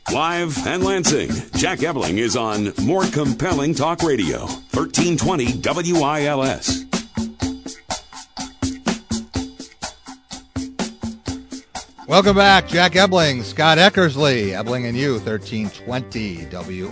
Live and Lansing, Jack Ebling is on More Compelling Talk Radio, 1320 WILS. Welcome back. Jack Ebling, Scott Eckersley, Ebling and you, 1320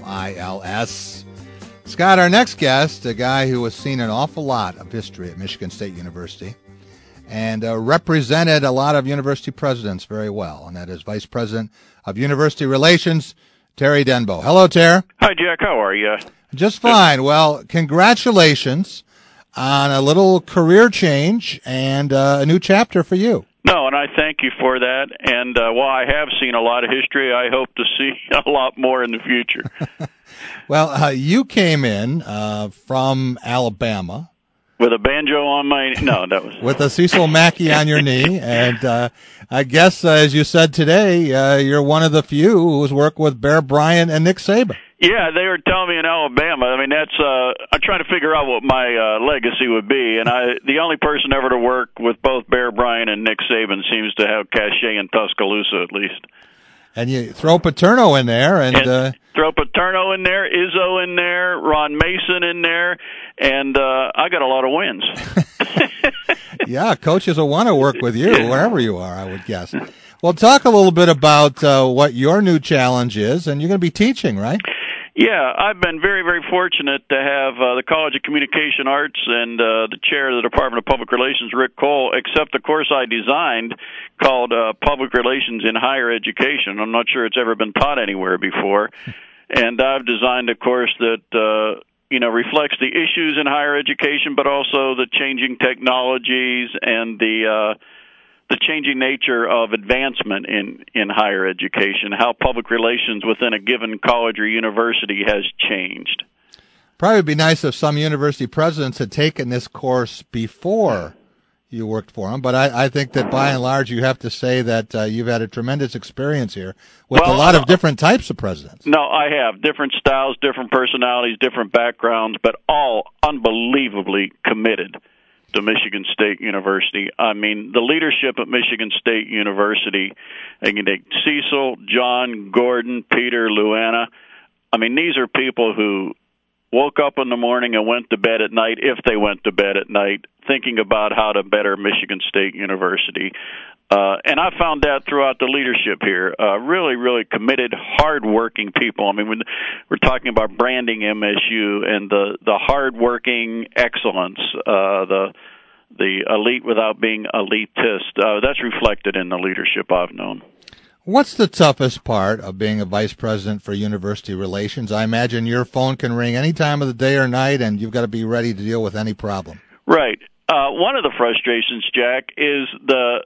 WILS. Scott, our next guest, a guy who has seen an awful lot of history at Michigan State University and represented a lot of university presidents very well, and that is Vice President of University Relations, Terry Denbo. Hello, Terry. Hi, Jack. How are you? Just fine. Well, congratulations on a little career change and a new chapter for you. No, and I thank you for that. And while I have seen a lot of history, I hope to see a lot more in the future. Well, you came in from Alabama. With a banjo on my... No, that was... With a Cecil Mackey on your knee. And I guess, as you said today, you're one of the few who's worked with Bear Bryant and Nick Saban. Yeah, they were telling me in Alabama. I mean, that's... I'm trying to figure out what my legacy would be. And the only person ever to work with both Bear Bryant and Nick Saban seems to have cachet in Tuscaloosa, at least. And you throw Paterno in there, and throw Paterno in there, Izzo in there, Ron Mason in there, and I got a lot of wins. Yeah, coaches will want to work with you wherever you are, I would guess. Well, talk a little bit about what your new challenge is, and you're going to be teaching, right? Yeah, I've been very, very fortunate to have the College of Communication Arts and the chair of the Department of Public Relations, Rick Cole, accept the course I designed called Public Relations in Higher Education. I'm not sure it's ever been taught anywhere before. And I've designed a course that, reflects the issues in higher education, but also the changing technologies and the changing nature of advancement in higher education, how public relations within a given college or university has changed. Probably would be nice if some university presidents had taken this course before you worked for them, but I think that by and large you have to say that you've had a tremendous experience here with a lot of different types of presidents. No, I have. Different styles, different personalities, different backgrounds, but all unbelievably committed to Michigan State University. I mean, the leadership at Michigan State University, I can take Cecil, John, Gordon, Peter, Luana. I mean, these are people who woke up in the morning and went to bed at night, if they went to bed at night, thinking about how to better Michigan State University. And I found that throughout the leadership here. Really, really committed, hard-working people. I mean, when we're talking about branding MSU and the hard-working excellence, the elite without being elitist, that's reflected in the leadership I've known. What's the toughest part of being a vice president for university relations? I imagine your phone can ring any time of the day or night, and you've got to be ready to deal with any problem. Right. One of the frustrations, Jack, is the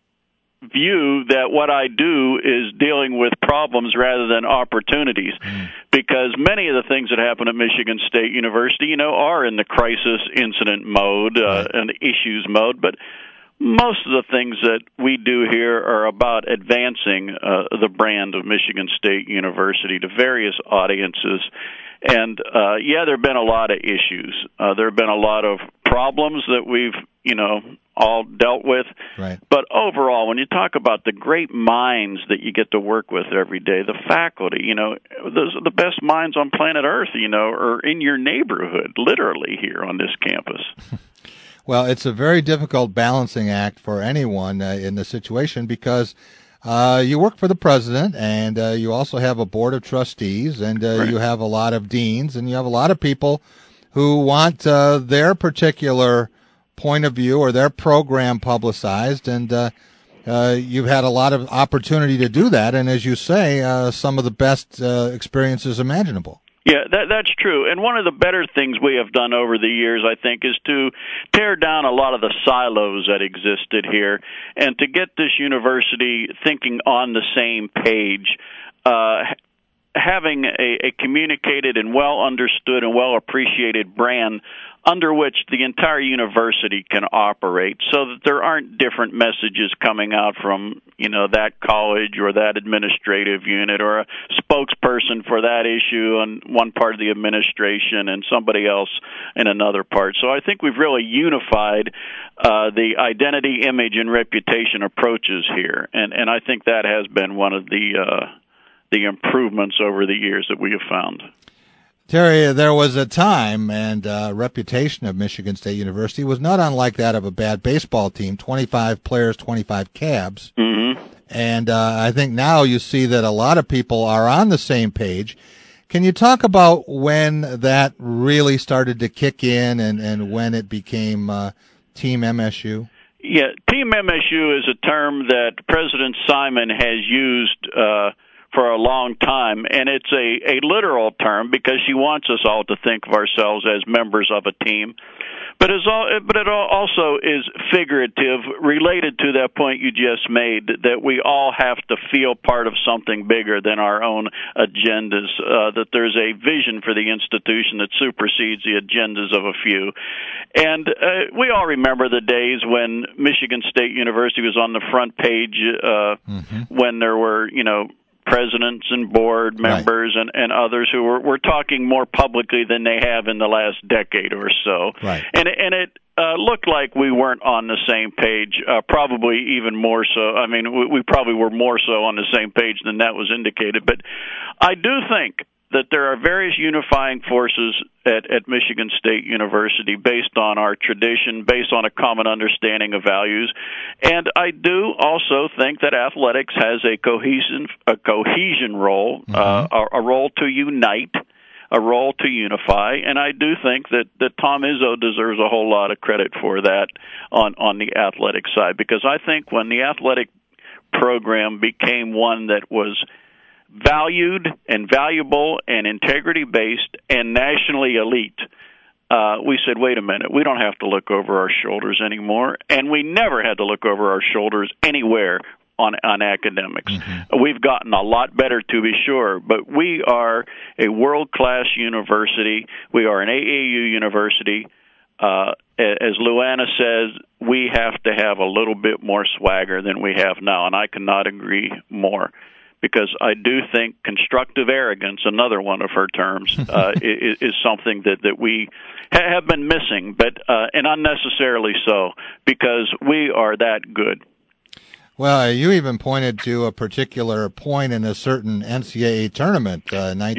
view that what I do is dealing with problems rather than opportunities, because many of the things that happen at Michigan State University, are in the crisis incident mode and issues mode, but most of the things that we do here are about advancing the brand of Michigan State University to various audiences. And, there have been a lot of issues. There have been a lot of problems that we've, all dealt with. Right. But overall, when you talk about the great minds that you get to work with every day, the faculty, those are the best minds on planet Earth, are in your neighborhood, literally here on this campus. Well, it's a very difficult balancing act for anyone in this situation because you work for the president and you also have a board of trustees and Right. you have a lot of deans and you have a lot of people who want their particular point of view or their program publicized, and you've had a lot of opportunity to do that, and as you say, some of the best experiences imaginable. Yeah, that's true. And one of the better things we have done over the years, I think, is to tear down a lot of the silos that existed here and to get this university thinking on the same page, having a communicated and well understood and well appreciated brand under which the entire university can operate, so that there aren't different messages coming out from, that college or that administrative unit or a spokesperson for that issue on one part of the administration and somebody else in another part. So I think we've really unified the identity, image, and reputation approaches here, and I think that has been one of the the improvements over the years that we have found. Terry, there was a time and reputation of Michigan State University was not unlike that of a bad baseball team, 25 players, 25 cabs. Mm-hmm. And I think now you see that a lot of people are on the same page. Can you talk about when that really started to kick in and when it became Team MSU? Yeah, Team MSU is a term that President Simon has used for a long time, and it's a literal term because she wants us all to think of ourselves as members of a team. But it also is figurative, related to that point you just made, that we all have to feel part of something bigger than our own agendas, that there's a vision for the institution that supersedes the agendas of a few. And we all remember the days when Michigan State University was on the front page when there were, presidents and board members and others who were talking more publicly than they have in the last decade or so. Right. And it looked like we weren't on the same page, probably even more so. I mean, we probably were more so on the same page than that was indicated. But I do think that there are various unifying forces at Michigan State University based on our tradition, based on a common understanding of values. And I do also think that athletics has a cohesion role, a role to unite, a role to unify. And I do think that Tom Izzo deserves a whole lot of credit for that on the athletic side, because I think when the athletic program became one that was valued and valuable and integrity-based and nationally elite, we said, wait a minute, we don't have to look over our shoulders anymore, and we never had to look over our shoulders anywhere on academics. We've gotten a lot better, to be sure, but we are a world-class university. We are an AAU university. As Luana says, we have to have a little bit more swagger than we have now, and I cannot agree more. Because I do think constructive arrogance, another one of her terms, is something that we have been missing, but and unnecessarily so, because we are that good. Well, you even pointed to a particular point in a certain NCAA tournament,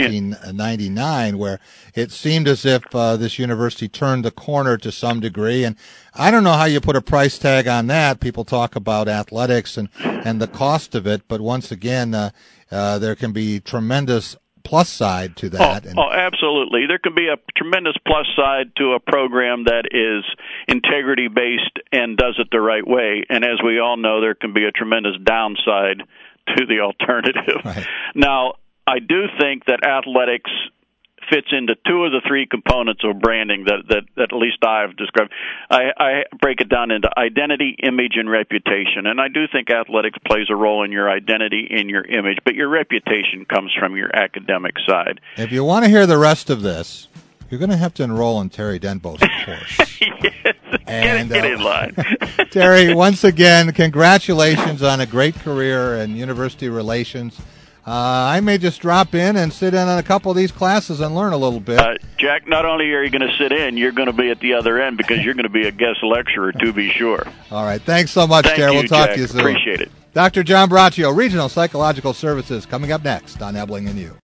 1999, where it seemed as if this university turned the corner to some degree. And I don't know how you put a price tag on that. People talk about athletics and the cost of it, but once again, there can be tremendous plus side to that. Oh, absolutely. There can be a tremendous plus side to a program that is integrity-based and does it the right way. And as we all know, there can be a tremendous downside to the alternative. Right. Now, I do think that athletics fits into two of the three components of branding that at least I've described. I break it down into identity, image, and reputation. And I do think athletics plays a role in your identity, in your image, but your reputation comes from your academic side. If you want to hear the rest of this, you're going to have to enroll in Terry Denbo's course. Yes, and, get in line. Terry, once again, congratulations on a great career in university relations. I may just drop in and sit in on a couple of these classes and learn a little bit. Jack, not only are you going to sit in, you're going to be at the other end because you're going to be a guest lecturer, to be sure. All right. Thanks so much, Terry. We'll talk to you soon. Appreciate it. Dr. John Braccio, Regional Psychological Services, coming up next on Ebling and You.